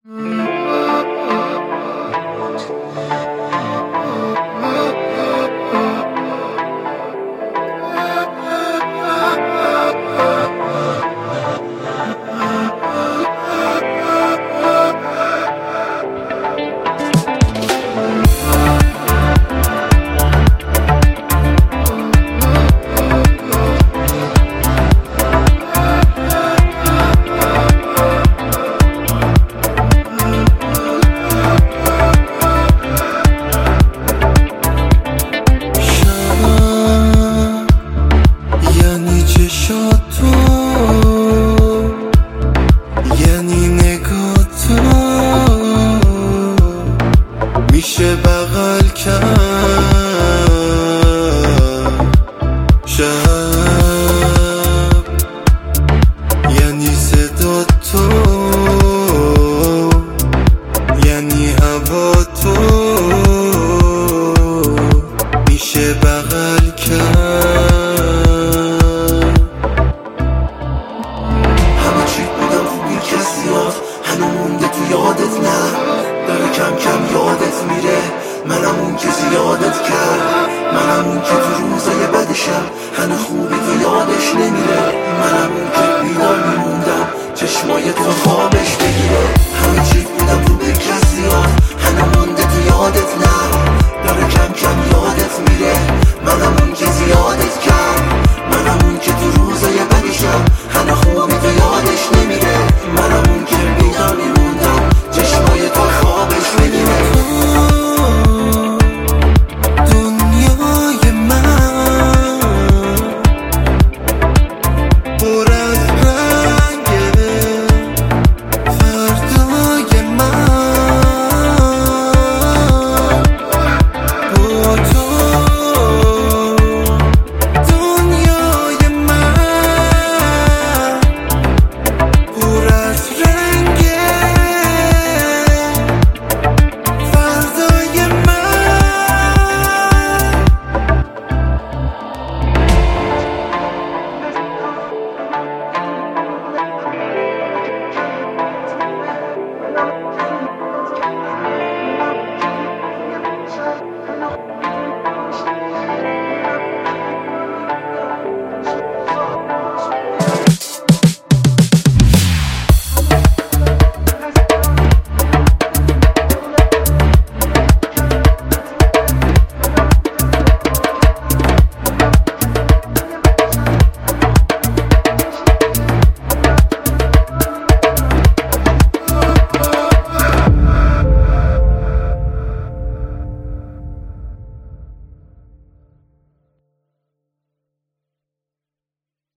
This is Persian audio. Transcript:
یعنی چشات تو، یعنی نگاه تو، میشه بغل کرد شب، یعنی صدا تو، یعنی هوا تو، میشه بغل کرد. همه چی بودم خوبی کسی هاست هنو مونده تو یادت نه، داره کم کم یادت میره. منم اون که زیادت کرد، منم اون که تو روزای بدشم هنو خوبی تو یادش نمیره. منم اون که بیدار میموندم چشمای تو خوابش